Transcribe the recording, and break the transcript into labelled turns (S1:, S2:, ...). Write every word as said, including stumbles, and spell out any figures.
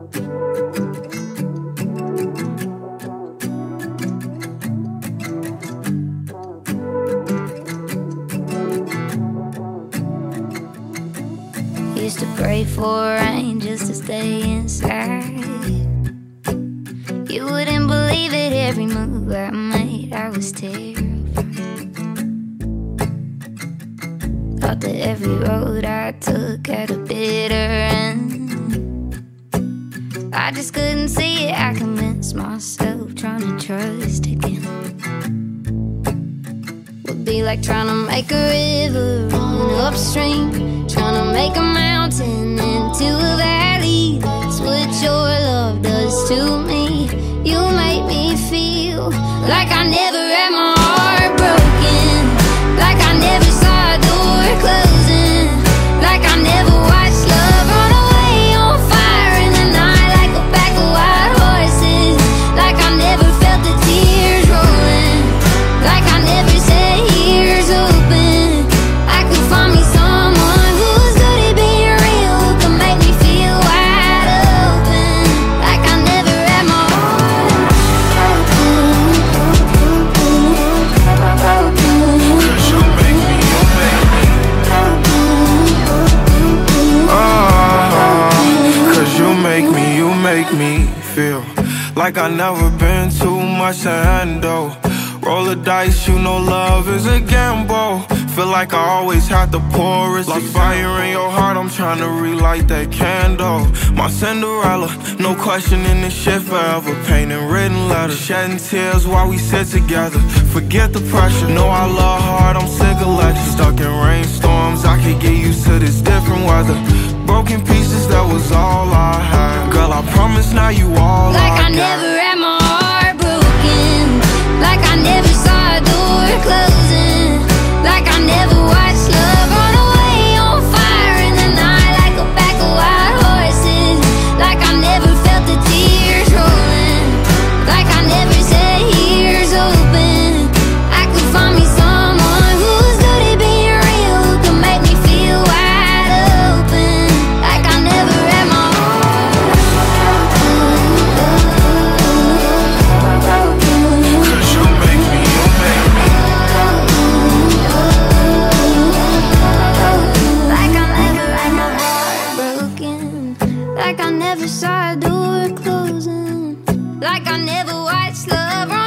S1: Used to pray for rain just to stay inside. You wouldn't believe it, every move I made, I was terrified. Thought that every road I took had a bitter end. I just couldn't see it, I convinced myself trying to trust again would be like trying to make a river run upstream, trying to make a mountain into a valley. That's what your love does to me. You make me feel like I never had my heart broken, like I never saw a door closing, like I never watched love run away on fire in the night like a pack of wild horses, like I never felt the tears rolling, like I never said here's open. I could find me someone who's good at being real, who can make me feel wide open, like I never had my heart broken.
S2: Cause you make me, you make me. Oh, cause you make me, you make me feel like I never been too much to handle. Roll the dice, you know love is a gamble. Feel like I always have to pour it. Like fire in your heart, I'm trying to relight that candle. My Cinderella, no questioning this shit forever. Painting written letters, shedding tears while we sit together. Forget the pressure, know I love hard, I'm sick of legends. Stuck in rainstorms, I could get used to this different weather. Broken pieces, that was all I had. Girl, I promise now you all
S1: Like
S2: I
S1: I
S2: got.
S1: never had my heart broken, like I never saw a door closing, like I never watched love run away on fire in the night like a pack of wild horses, like I never felt the tears rolling, like I never said here's open. I could find me someone who's good at being real, who can make me feel wide open, like I never had my heart broken.
S2: Cause you make me, you make me.
S1: Like I never had my heart broken, like I never saw a door closing, like I never watched love run